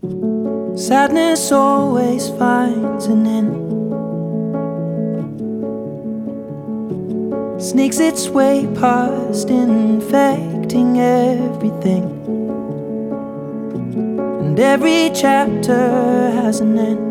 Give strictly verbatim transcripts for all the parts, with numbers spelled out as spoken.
Sadness always finds an end, sneaks its way past, infecting everything. And every chapter has an end,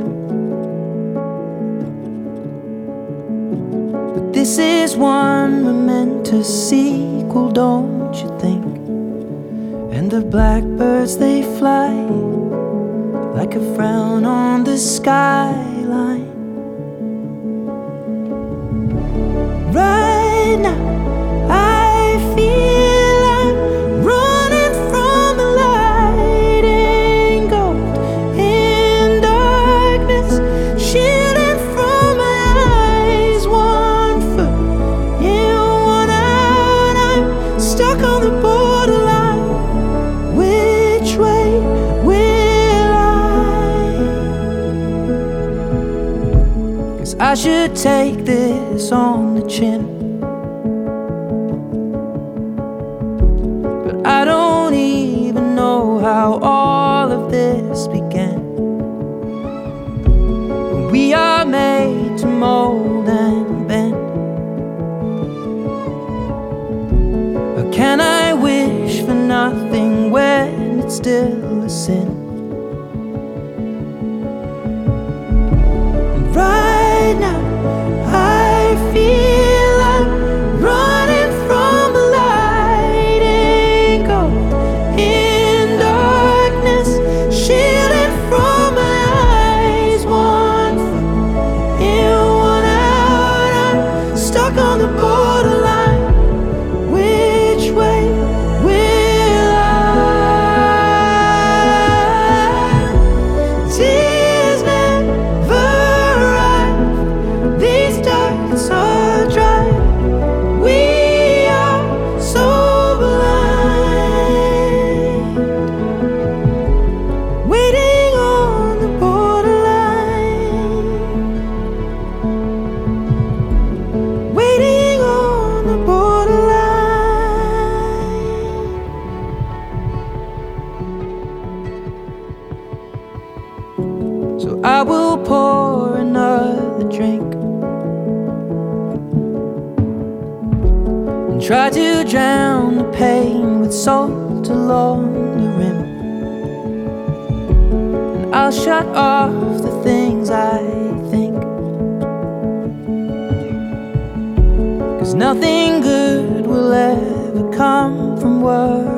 but this is one momentous sequel, don't you think? And the blackbirds, they fly like a frown on the skyline. Right now, I feel I'm running from the light and gold in darkness, shielding from my eyes. One foot in, one out, I'm stuck on the borderline. Which way will I? I should take this on the chin, but I don't even know how all of this began. We are made to mold and bend. Or can I wish for nothing when it's still a sin? Right now, I feel I'm running from the light and gold in darkness, shielding from my eyes. One foot in, one out, I'm stuck on the borderline. Which way will I? Tears never arrive, these darks are dry. We are so blind, waiting on the borderline, waiting on the borderline. So I will pour another drink and try to drown the pain with salt along the rim. And I'll shut off the things I think, 'cause nothing good will ever come from words